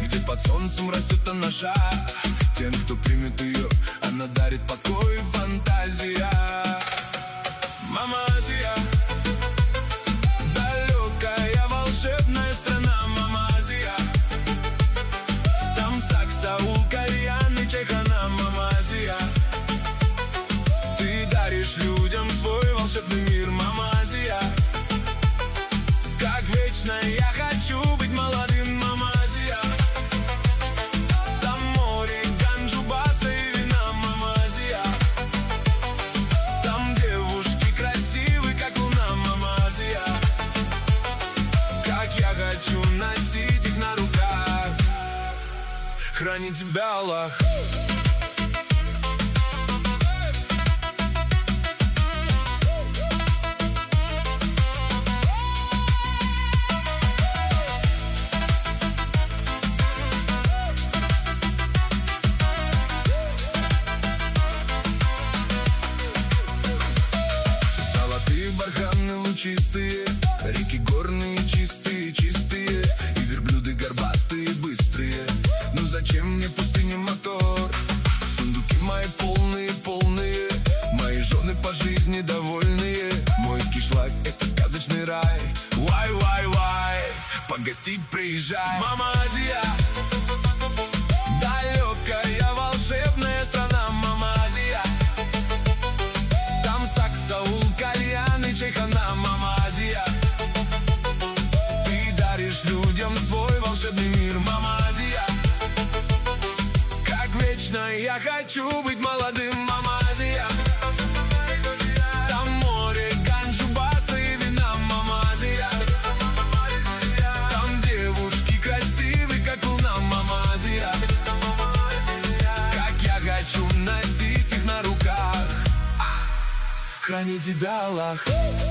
где под солнцем растет она шаг. Тем, кто примет ее, она дарит покой и фантазия. Мама Азия, далекая волшебная страна. Мама Азия, там саксаул, кальян и чайхана. Мама Азия, ты даришь людям свой волшебный мир. Мама Азия, как вечно я хочу быть молодым. Мама Азия, там море, ганджу, баса и вина. Мама Азия, там девушки красивые, как луна. Мама Азия, как я хочу носить их на руках. Храни тебя Аллах. Барханы лучистые, реки горные чистые, чистые, и верблюды горбатые, быстрые. Ну зачем мне пустыня мотор? Сундуки мои полные, полные, мои жены по жизни довольные. Мой кишлак — это сказочный рай. Вай, вай, вай, погостить приезжай. Мама Азия, далекая волшебная страна. Мама Азия, там саксаул, кальян и чайхана. Мама Азия, ты даришь людям свой волшебный мир. Мама Азия, как вечно я хочу быть молодым. Мама Азия, там море, ганджу, баса и вина. Мама Азия, там девушки красивые, как луна. Мама Азия, как я хочу носить их на руках. Храни тебя Аллах.